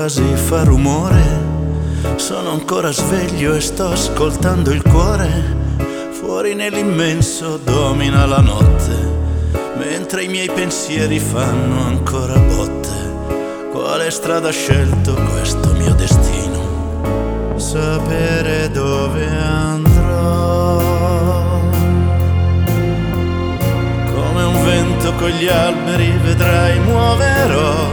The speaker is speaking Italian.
Quasi fa rumore, sono ancora sveglio e sto ascoltando il cuore. Fuori nell'immenso domina la notte, mentre i miei pensieri fanno ancora botte. Quale strada ha scelto questo mio destino? Sapere dove andrò. Come un vento con gli alberi vedrai muoverò